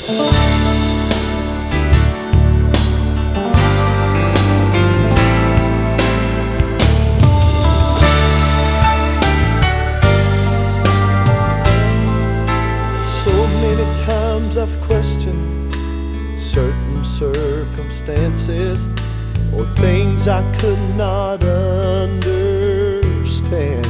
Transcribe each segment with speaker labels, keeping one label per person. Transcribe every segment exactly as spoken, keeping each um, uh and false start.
Speaker 1: Times I've questioned certain circumstances or things I could not understand.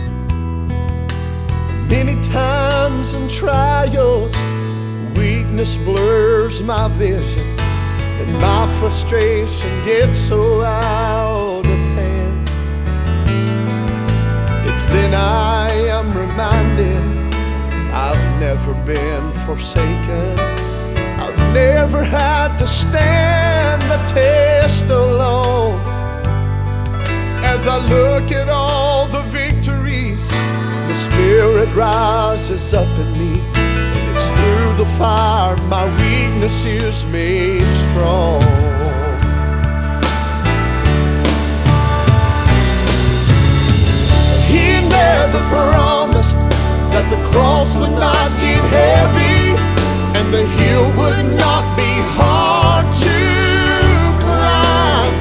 Speaker 1: Many times in trials, weakness blurs my vision, and my frustration gets so out of hand. It's then I am reminded I've never been forsaken. I've never had to stand the test alone. As I look at all the victories, the Spirit rises up in me, and it's through the fire my weakness is made strong. He never promised that the cross would not get heavy and the hill would not be hard to climb.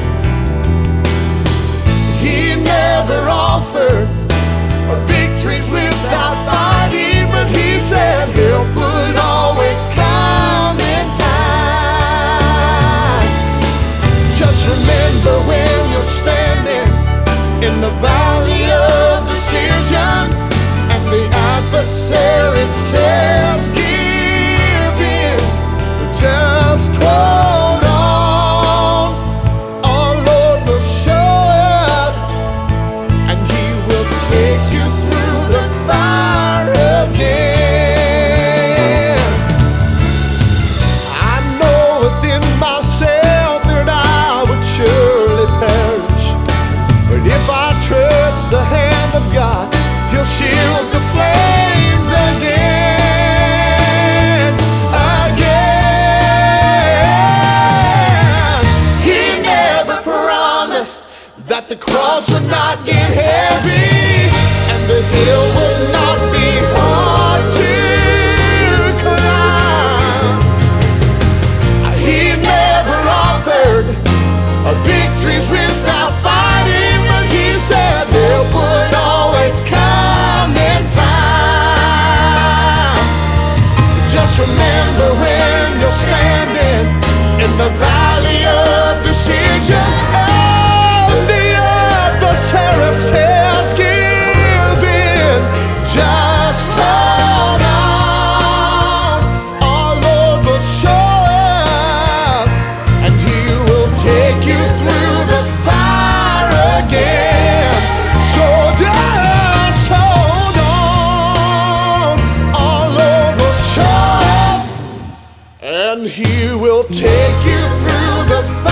Speaker 1: He never offered victories without fighting, but he said help would always come in time. Just remember when you're standing in the valley of decision and the adversary says give in, just hold on. Our Lord will show up, and He will take you through the fire again. I know within myself that I would surely perish, but if I trust the hand of God, He'll shield the flames again, again. He never promised that the cross would not get heavy and the hill would not be hard to climb. He never offered victories without fighting, but He said help would always come in time. Just remember when you're standing in the valley of decision and the adversary says give in, just hold on. Our Lord will show up, and He will take you through the fire again. So just hold on. Our Lord will show up, and He will take you through the fire.